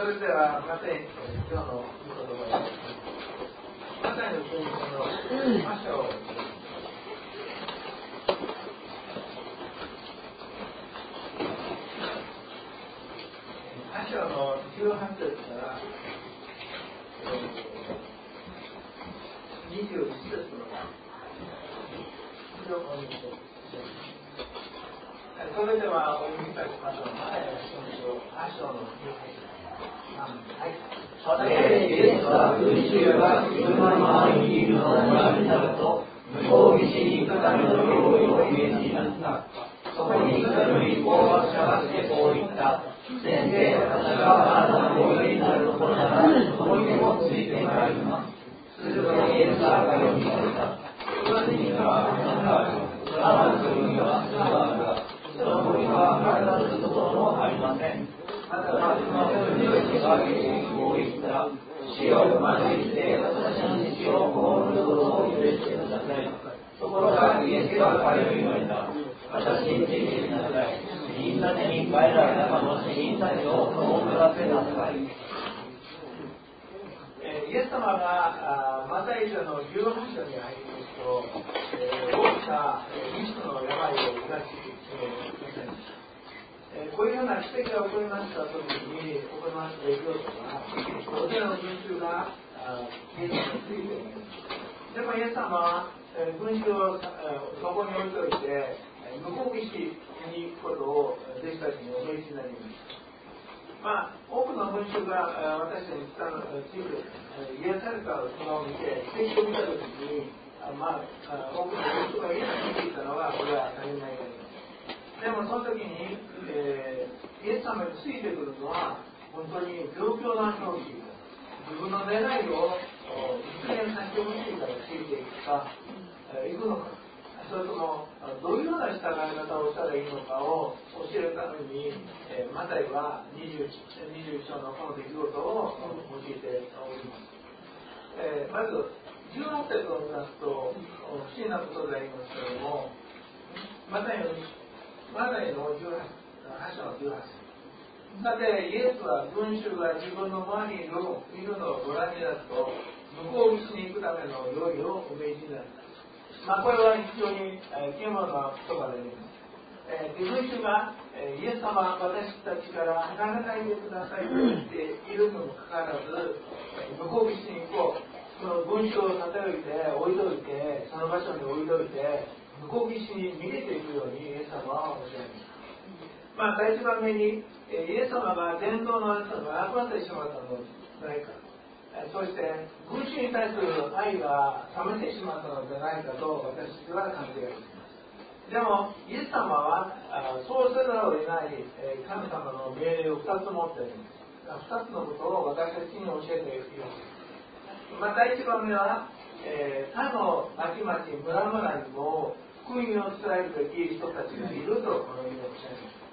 それではマタイ今日の御言葉です。マタイの福音書の8章の18節から21節のそれではお読みいたしましょう。マタイの福音書8章の18節。 さて、イエスは群衆が自分の周りにいるのをご覧になると、向こう岸に行くための用意をイメージになった。そこに一人大学者がしてこう言った。先生、私があなたのおいでになるところなら、そこにもついてまいります。するとイエスは彼に言われた。私には穴がある。穴の国には砂があるが、その国は入らずところもありません。また、その国の人がイエスにこう言った。死を招いて私の父を葬ることを許してください。ところがイエスは彼に言われた。私についてきなさい。死人たちに帰られたかの死人たちを葬らせなさい。 イエス様がマタイ書の18章に入りますと、大きな2種の病を癒しくださいました。こういうような奇跡が起こりました時に起こりました出来事は、大勢の群衆がイエスについています。でもイエス様は群衆をそこに置いといて、向こう岸に行くことを弟子たちにお命じになりました。多くの群衆が私たちに癒されたのを見て、奇跡を見たときに、多くの群衆がイエスに聞いたのは、これは当たり前であります。でもその時に、イエス様についてくるのは、本当に状況の話を聞いた。自分の願いを実現させてほしいからついていくか、行くのか。それともどういうような従い方をしたらいいのかを教えるために、マタイは21章のこの出来事を用いております。まず18節を見ますと不思議なことでありますけれども、マタイの8章の18節。さてイエスは群衆が自分の周りにいるのをご覧になると、向こう岸に行くための用意をお命じになった。これは非常に奇妙な言葉であります。群衆がイエス様、私たちから離れないでくださいと言っているのにもかかわらず、向こう岸に行こう。その群衆を立て置いて、その場所に置いといて、向こう岸に逃げていくようにイエス様はおっしゃいました。第一番目に、イエス様が伝道の熱がなくなってしまったのではないか。そして群衆に対する愛が冷めてしまったのではないかと私は感じがします。でもイエス様はそうせざるを得ない神様の命令を2つ持っています。2つのことを私たちに教えています。第一番目は、他の町々村々にも福音を伝えるべき人たちがいるとこのようにおっしゃいます。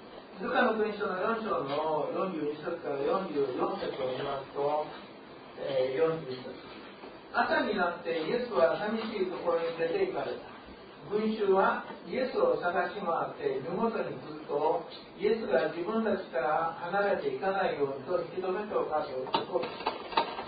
ルカの福音書の4章の42節から44節を見ますと、41節。朝になってイエスは寂しいところに出て行かれた。群衆はイエスを探し回って身元に来ると、イエスが自分たちから離れていかないようにと引き止めておかせることです。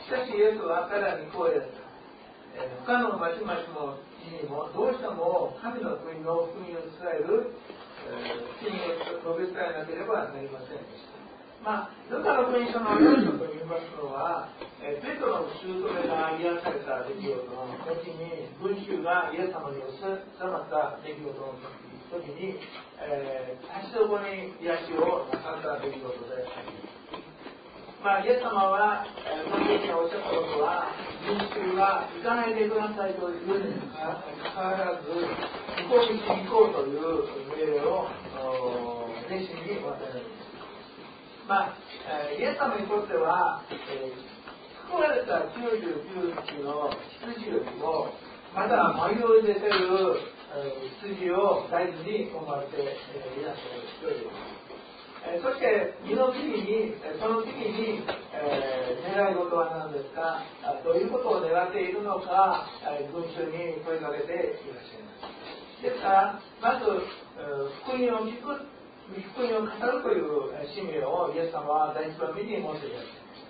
しかしイエスは彼らにこう言われた。他の町々の地にもどうしても神の国の福音を伝える国を述べ伝えなければなりませんでした。ルカの福音書の4章と言いますのは、ペトロの姑が癒された出来事の後に、群衆がイエス様に収まった出来事の時に、立ちどこに癒しをなさった出来事であります。イエス様は、その時におっしゃったことは、群衆が行かないでくださいというにもかかわらず、向こうに行こうという命令を弟子に渡られます。イエス様にとっては、救われた99匹の羊よりもまだ迷い出ている羊を大事に思われていらっしゃる人です。そしてその次に、願い事は何ですか、どういうことを願っているのか、群衆に問いかけていらっしゃいます。ですからまず福音を聞く、福音を語るという使命をイエス様は第一番目に持っていらっしゃいます。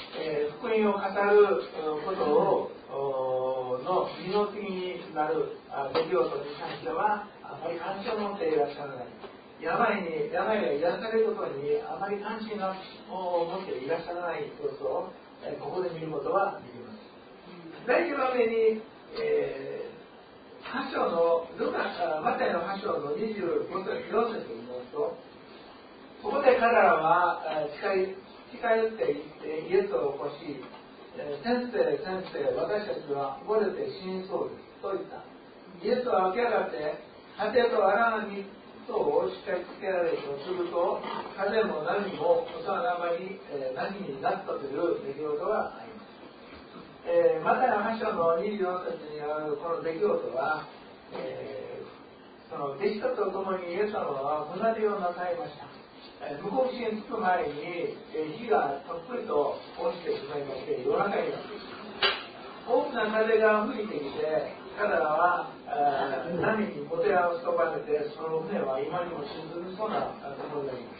福音を語ることをの二の次になる出来事に関してはあまり関心を持っていらっしゃらない。病が癒されることにあまり関心を持っていらっしゃらない様子をここで見ることはできます。第2番目に、8章のマタイの8章の25節を見ますと、そこで彼らは近寄っていってイエスを起こし、先生、私たちは溺れて死にそうですと言った。イエスは起き上がって盾と荒波をしっかりつけられるとすると、風も波も収まり波になったという出来事があります。マタイの8章の24節にあるこの出来事は、その弟子たちと共にイエス様は船出をなさいました。向こう岸に着く前に火がたっぷりと落ちてしまいまして、夜中になって大きな風が吹いてきて、彼らは波にもてあそばれて、その船は今にも沈みそうなところであります。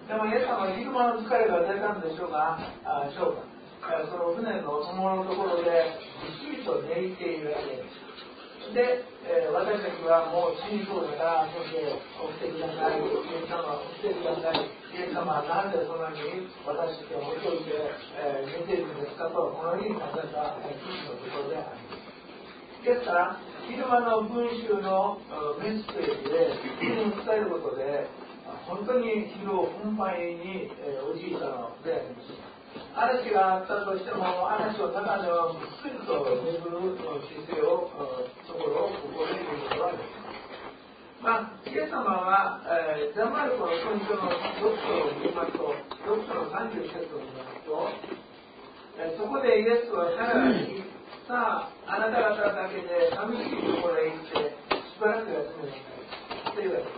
でもイエス様は昼間の疲れが出たんでしょうか、その船の友のところでじっくりと寝入っているわけです。で、私たちはもう死にそうだから、そして起きてください、イエス様は起きてください、イエス様はなんでそんなに私たちを置いといて、寝ているんですかと、このように答えた記事のところであります。ですから、昼間の文集のメッセージで、伝えることで、本当に疲労困憊に陥ったのであります。嵐があったとしても、嵐をただではすぐと巡る姿勢をところをここで見ることはできます。イエス様は、ザマルコの福音書の6章を見ますと、6章の30節を見ますと、そこでイエスは彼らに、さあ、あなた方だけで寂しいところへ行って、しばらく休めなさい。というわけです。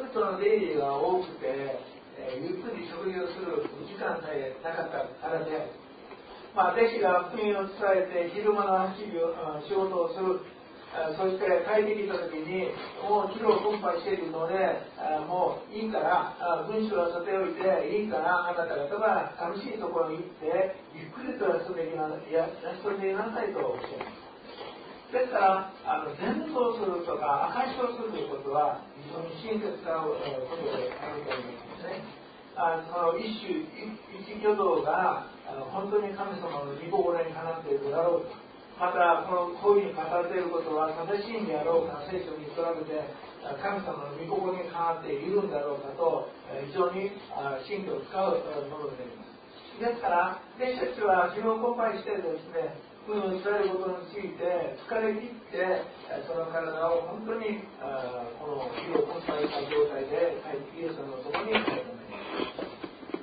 人々の出入りが多くて、ゆっくり食事をする時間さえなかったからである。弟子が福音を伝えて昼間の仕事をする、そして帰ってきた時にもう疲労困憊しているので、もういいから文章はさておいていいからあなた方は寂しいところに行ってゆっくりと休んでいなさいとおっしゃいます。ですから伝道するとか証しをするということは非常に親切なことであると思いますね。その一挙動が本当に神様の御心にかなっているだろうか、またこういうふうに語っていることは正しいんであろうか、聖書に比べて神様の御心にかなっているんだろうかと非常に神経を使うものであります。ですから弟子たちは自分を困憊してですね、伝えることについて疲れ切ってその体を本当にこの疲労困憊した状態でイエス様のところに帰ってまいります。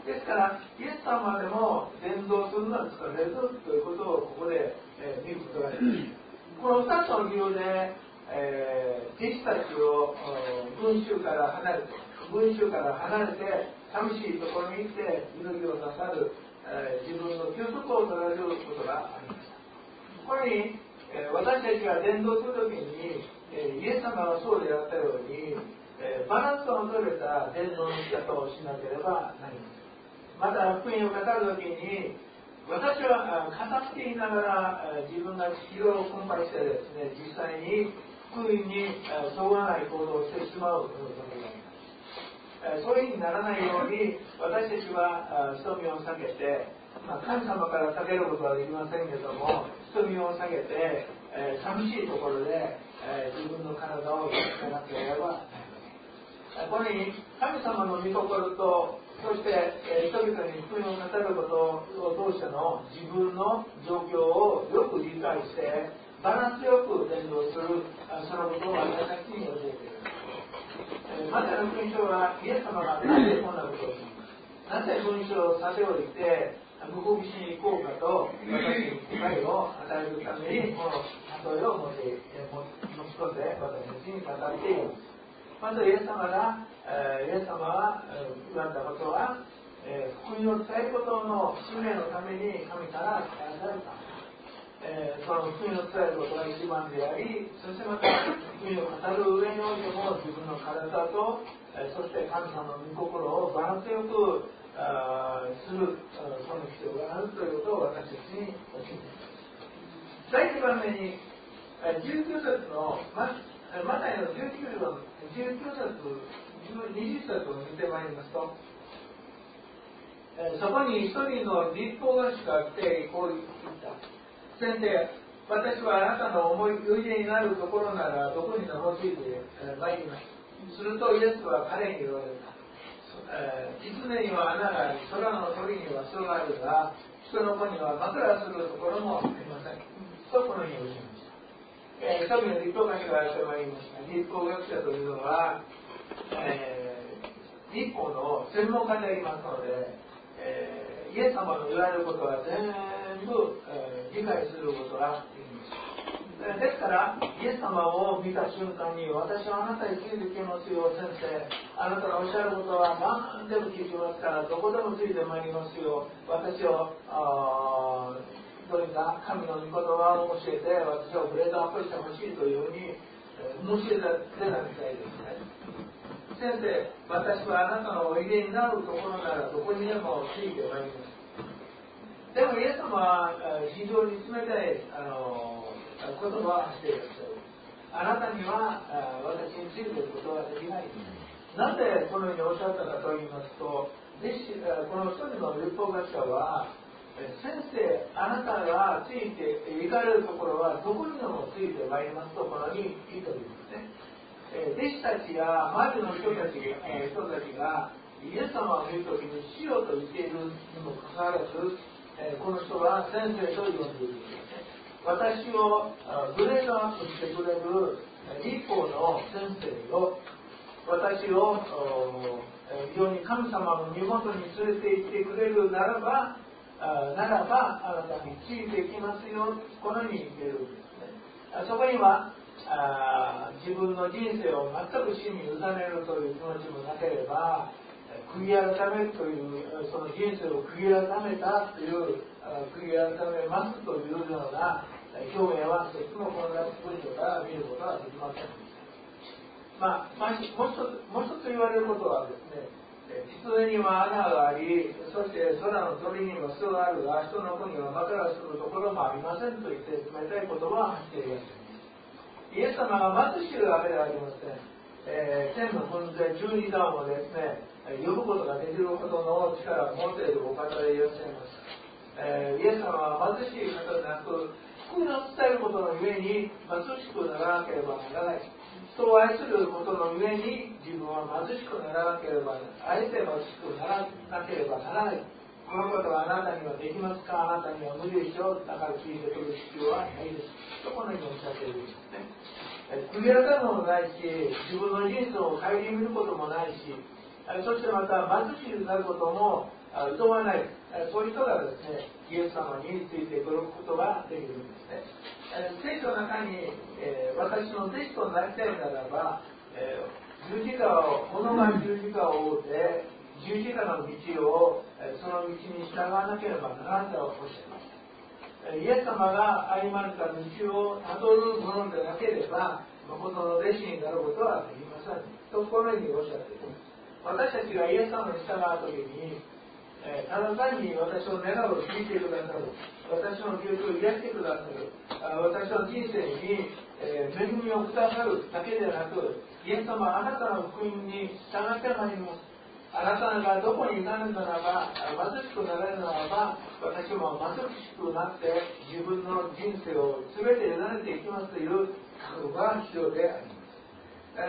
ですからイエス様でも伝道するのは疲れるということをここで見ることができます。この2つの理由で弟子たちを群衆から離れて寂しいところに行って祈りをなさる自分の休息を取られることがありました。これに私たちが伝道するときにイエス様がそうであったようにバランスの取れた伝道の仕方をしなければなりません。また福音を語るときに私は語っていながら自分が疲労を困憊してですね、実際に福音にそぐわない行動をしてしまうことがあります。そういうふうにならないように私たちは人目を避けて、神様から避けることはできませんけれども、人目を避けて、寂しいところで、自分の体を養なければなりません。これに神様の御心と、そして、人々に福音を語ることを通しての自分の状況をよく理解してバランスよく伝道する、そのことを私たちに教えています。マタイの福音書はイエス様がなぜこんなことをしますか、なぜ文章をさせおいて向こう岸に行こうかと私に機会を与えるためにこの例えを持ち込んで私たちに語っています。まずイエス様が言われたことは、福音を伝えることの使命のために神から与えられた。その福音を伝えることが一番であり、そしてまた福音を語る上においても自分の体と、そして神様の御心をバランスよくするその必要があるとい私たちに教えています。第2番目に19節のマタイの19節20節を見てまいりますと、そこに一人の立法学者が来てこう言った。先生、私はあなたのおいでになるところならどこにでもついてまいります。するとイエスは彼に言われた。狐には穴があり、空の鳥には巣があるが、人の子には枕するところもありません。とこのように教えました。一人の立法学者がやってまいりました。立法学者というのは、立法の専門家でありますので、イエス様の言われることは全部、理解することができます。ですからイエス様を見た瞬間に、私はあなたについてきますよ先生、あなたのおっしゃることは何でも聞きますから、どこでもついてまいりますよ、私をどうにか神の御言葉を教えて私をブレードアップしてほしいというふうに申し出たみたいですね。先生、私はあなたのおいでになるところならどこにでもついてまいります。でもイエス様は非常に冷たい言葉を発していらっしゃる。あなたには私についていることができない。なぜこのようにおっしゃったかと言いますと、この一人の立法学者は、先生、あなたがついて行かれるところはどこにでもついてまいりますとこのように言っておりますね。弟子たちや周りの人たちがイエス様を見るときに主よと言っているにもかかわらず、この人は先生と呼んでいるんですね。私をグレードアップしてくれる立法の先生を、私を非常に神様の身元に連れて行ってくれるならばあなたについていきますよ、このように言っているんですね。そこには自分の人生を全く死に委ねるという気持ちもなければ、悔い改めるというその人生を悔い改めたという悔い改めますというような表現は一つもこの文章から見ることはできません。もう一つ言われることはですね、狐には穴があり、そして空の鳥には巣があるが、人の子には枕するところもありませんと言って冷たい言葉を発していらっしゃいます。イエス様が貧しいわけではありません。天の軍勢12段をですね、呼ぶことができるほどの力を持っているお方でいらっしゃいます。イエス様は貧しい方でなく、福音を伝えることのゆえに貧しくならなければならない。人を愛することのゆえに自分は貧しくならなければ、あえて貧しくならなければならない。このことはあなたにはできますか、あなたには無理でしょう、だから聞いてくる必要はないですとこのようにおっしゃっているんですね。悔い改めもないし、自分の人生を顧みることもないし、そしてまた貧しくなることも厭わない、そういう人がですね、イエス様についてくることができるんですね。聖書の中に、私の弟子となりたいならば、十字架を、この前十字架を追って十字架の道をその道に従わなければならないとおっしゃいます。イエス様が歩まれた道をたどるものでなければ誠の弟子になることはできませんとこのようにおっしゃっています。私たちがイエス様に従うときに、ただ単に私の願いを聞いてくださる、私の病気を癒してくださる、私の人生に恵みをくださるだけでなく、イエス様はあなたの福音に従ってまいります。あなたがどこに行かれるならば、貧しくなれるならば、私も貧しくなって自分の人生を全て委ねていきますという覚悟が必要であります。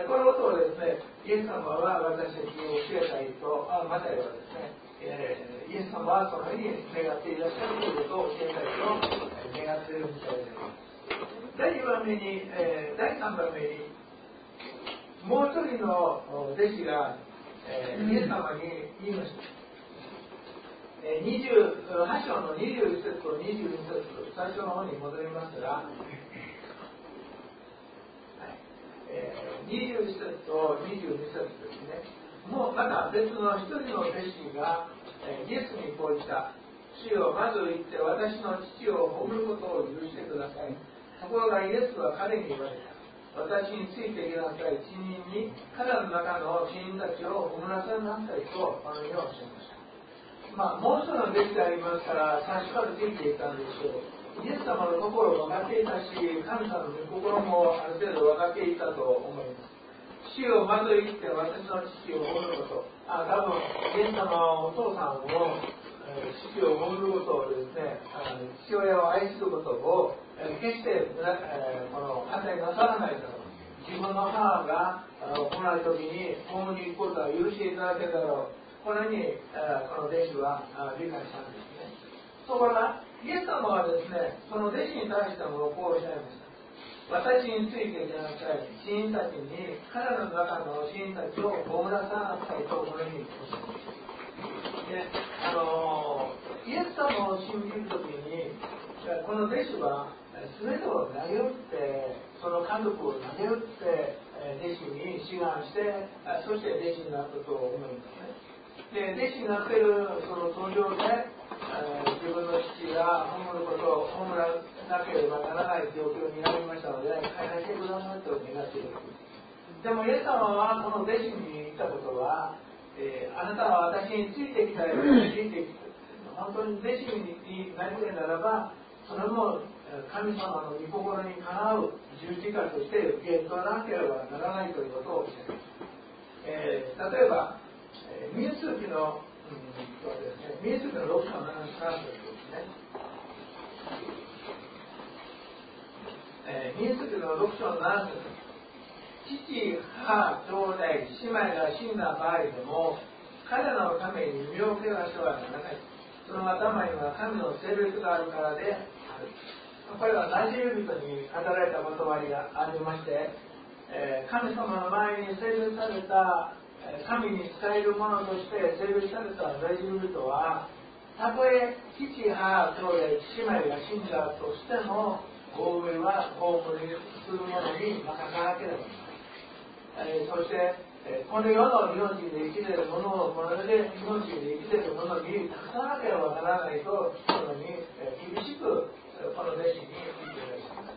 このことをですね、イエス様は私たちに教えたいと、マタイはですね、イエス様はそのように願っていらっしゃるということを教えたいと願っているみたいです。第2番目に、第3番目に、もう一人の弟子がイエス様に言いました。28章の21節と22節、最初の方に戻りますが、21節と22節ですね。もうまた別の一人の弟子がイエスにこう言った。主よ、まず行って私の父を褒めることを許してください。ところがイエスは彼に言われた。私についていきなさい。死人に彼の中の死人たちを褒めなさいなさいとこのようにおっしゃいました。 もう一人の弟子でありますから最初からついていったんでしょう。イエス様の心を分かっていたし、神様の心もある程度分かっていたと思います。死をまず生きて私の父を守ること、多分イエス様はお父さんを父を守ることをですね、父親を愛することを決してこの反対なさらないだろう。自分の母が来ない時にホームに行くことは許していただけるだろう。このようにこの弟子は理解したんですね。ところがイエス様はですね、その弟子に対してもこうおっしゃいました。私についていただきたい死人たちに、彼らの中の死人たちを葬らさなさいとこのようにおっしゃいました。で、イエス様を信じる時にこの弟子は全てを投げ打って、その家族を投げ打って弟子に志願して、そして弟子になったと思いますね。で、弟子になっているその途上で、自分の父が葬らなければならない状況になりましたので、帰らせてくださいと願っている。でもイエス様はこの弟子に言ったことは、あなたは私についてきたよ、ついてきた。本当に弟子になりたいならば、それも神様の御心にかなう十字架として受け取らなければならないということをおっしゃいます。例えば、民数記の民数記の6章7節ですね。民数記の6章7節。父、母、兄弟、姉妹が死んだ場合でも、彼らのために身を汚してはならない。その頭には神の性別があるからである。これはナジル人に語られた言葉がありまして、神様の前に性別された神に仕える者として性別されたナジル人は、たとえ父、母、兄弟、姉妹が死んだとしても、葬りする者に任さなければならない。そしてこの世の命で生きている者をこの世で命で生きている者に託さなければならないと、このように厳しくこの弟子に言っていらっしゃいます。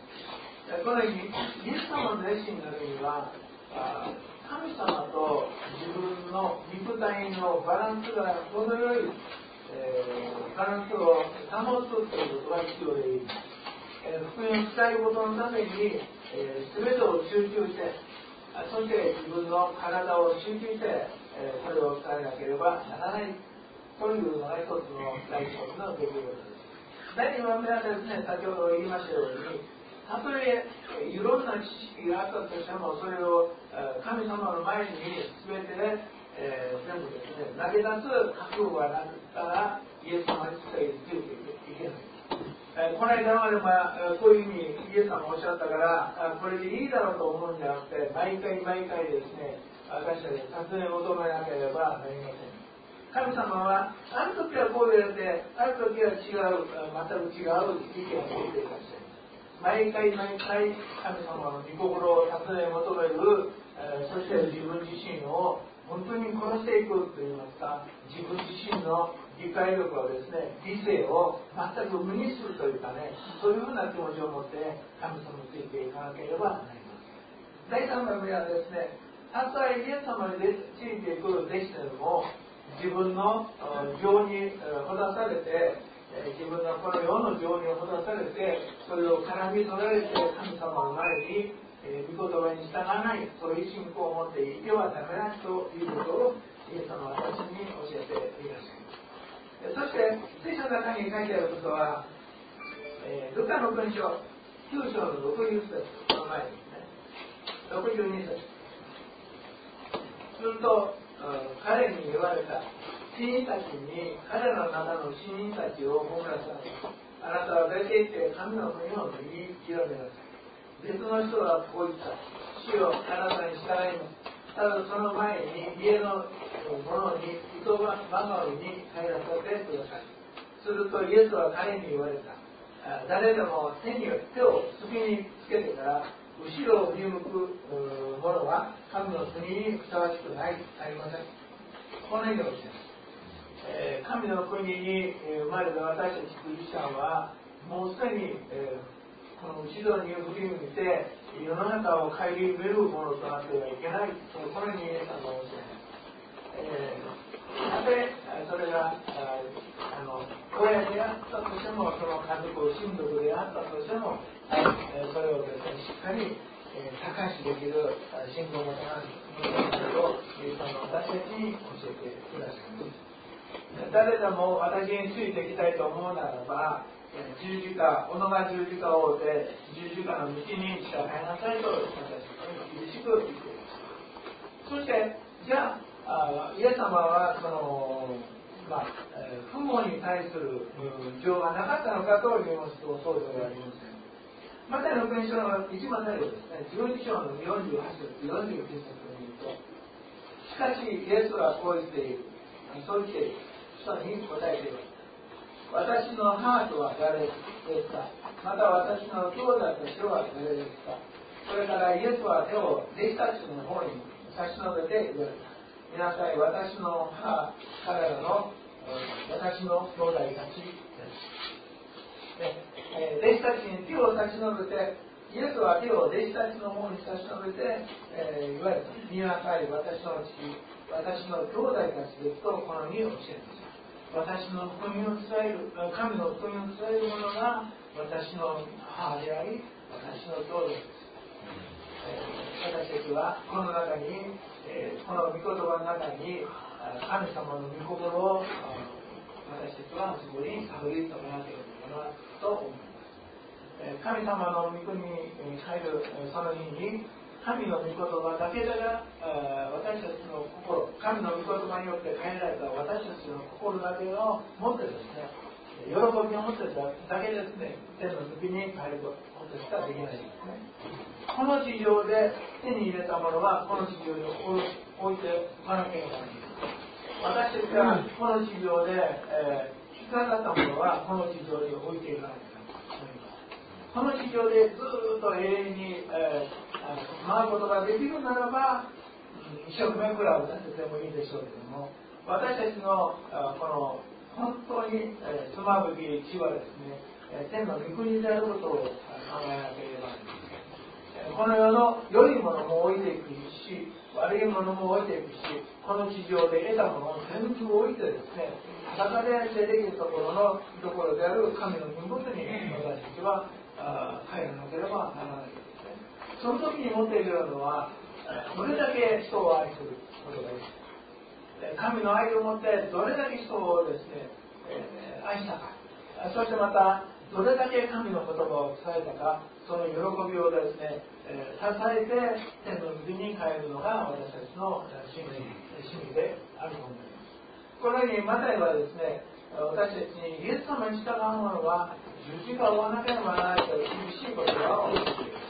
このようにイエス様の弟子になるには、神様と自分の肉体のバランスが程よい、バランスを保つということが必要でいい。福音を伝えることのために、全てを集中して、そして自分の体を集中して、それを伝えなければならないというのが一つの大事な出来事です。第2番目はですね、先ほど言いましたように、たとえいろんな知識があったとしても、それを神様の前に全てで、全部ですね、投げ出す覚悟がなかったら、イエス様に伝えていけない。この間までこういうふうにイエス様がおっしゃったから、これでいいだろうと思うんじゃなくて、毎回ですね、私たちに尋ね求めなければなりません。神様はある時はこうやって、ある時は違う、全く違う意見を持っていらっしゃいます。毎回神様の御心を尋ね求める、そして自分自身を本当に殺していくといいますか、自分自身の理解力をですね、理性を全く無にするというかね、そういうふうな気持ちを持って神様についていかなければなりません。第3番目はですね、たとえイエス様についていく弟子でも、自分の情にほだされて、自分のこの世の情にほだされて、それを絡み取られて神様の前に御言葉に従わない、そういう信仰を持っていてはダメだということをイエス様は私に教えていらっしゃいます。そして聖書の中に書いてあることは、ルカの文章9章の60節の前ですね、62節。すると彼に言われた。死人たちに彼らの中の死人たちを葬らせなさい。あなたは出て行って神の国を言い広めなさい。別の人はこう言った。主よあなたに従います。ただその前に家の者に糸まがうに帰らせてください。するとイエスは彼に言われた。誰でも手を隙につけてから後ろを振り向く者は神の国にふさわしくありません。このようにおっしゃいます。神の国に生まれた私たちクリスチャンはもうすでに、この後ろに振り向いて世の中を顧みるものとなってはいけない。このようにイエス様がおっしゃいます。たとえそれが親であったとしても、その家族を親族であったとしても、それをですね、しっかり高橋できる信仰を持たないとイエス様は私たちに教えてくださいます。誰でも私についていきたいと思うならば、十字架、己が十字架を追って十字架の道に従いなさいと私たちに厳しく言っています。そしてじゃあイエス様はその父母に対する情がなかったのかと言いますと、そうではありません。マタイの福音書の一番最後ですね、12章の48節、49節を見ると、しかしイエスはこう言っている、そう言っている人に答えています。私の母とは誰ですか、また私の兄弟としては誰ですか。それからイエスは手を弟子たちの方に差し伸べて言われた。見なさい、私の母、彼らの私の兄弟たちです。弟子たちに手を差し伸べて、イエスは手を弟子たちの方に差し伸べて、言われた。見なさい、私の父、私の兄弟たちですとこのように教えました。私の福音を伝える、神の福音を伝える者が私の母であり、私の兄弟です。私たちはこの中に、この御言葉の中に神様の御心を私たちはそこに探り止めなければならないと思います。神様の御国に入るその日に、神の御言葉だけが私たちの心、神の御言葉によって変えられた私たちの心だけを持ってですね、喜びを持ってだけですね、天の国に変えることしかできないんですね。この地上で手に入れたものはこの地上に置いておかなければならない。私たちはこの地上で引きかかったものはこの地上に置いていかなきゃならない。この地上でずっと永遠に回ることができるならば、一生懸命クラブを立ててもいいでしょうけども、私たちのこの本当につまぶき地はですね、天の御国であることを考えなければならない。この世の良いものも置いていくし、悪いものも置いていくし、この地上で得たものを全部置いてですね、裸で出てきるところである神の御事に私たちは帰らなければならないですね。その時に持っているのは、どれだけ人を愛することがいいです。神の愛を持ってどれだけ人をですね、愛したか、そしてまたどれだけ神の言葉を伝えたか、その喜びをですね、支えて天の国に帰るのが私たちの使命であると思います。このようにマタイはですね、私たちにイエス様に従う者は十字架を追わなければならないという厳しい言葉を教えています。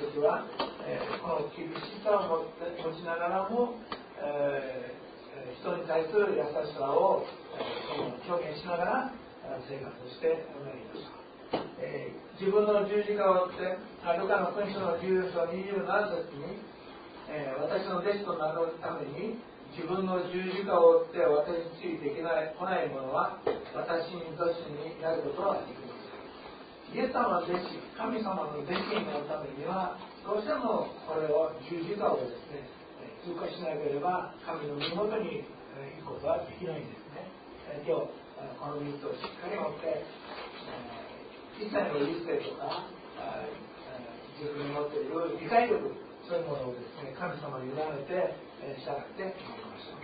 私たちは、この厳しさを持ちながらも、人に対する優しさを表現しながら生活をしてまいりました。自分の十字架を追って、ルカの福音書の14章27節に、私の弟子となるために自分の十字架を追って私についてこない者は私に弟子になることはできません。イエス様の弟子、神様の弟子になるためにはどうしてもこれを十字架をですね通過しなければ神の身元に行くことはできないんですね。今日この3つをしっかり持って一切の理性とか自分に持っている理解力、そういうものをですね、神様に委ねて従っていきましょう。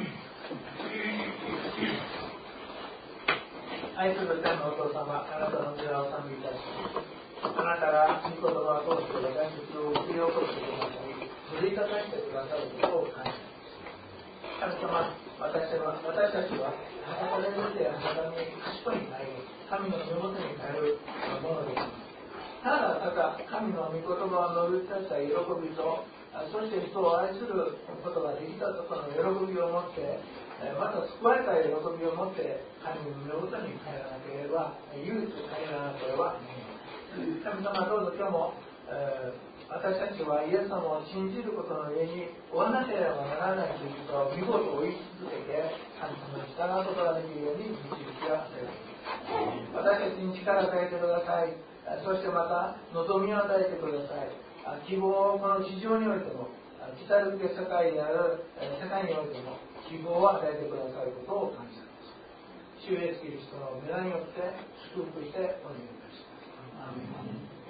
愛する天のお父様、あなたの皆を賛美いたします。あなたが御言葉を通して私たちを振り起こしてくださり、振りかざしてくださることを感謝します。神様、私たちは裸で出て裸に賢いない神の身元に変えるものです。ただ神の御言葉を述べ伝えた喜びと、そして人を愛することができたところの喜びを持って、また救われた喜びを持って神の身元に変えらなければ、唯一変えらなければなりません。神様、どうぞ今日も、私たちはイエス様を信じることの上に追わなければならないということを見事追い続けて神様に従うことができるように導きを与えてください。私たちに力を与えてください。そしてまた望みを与えてください。希望をこの地上においても、来たるべき世界においても、 希望を与えてくださることを感謝します。主イエスキリストの皆によって祝福してお願いいたします。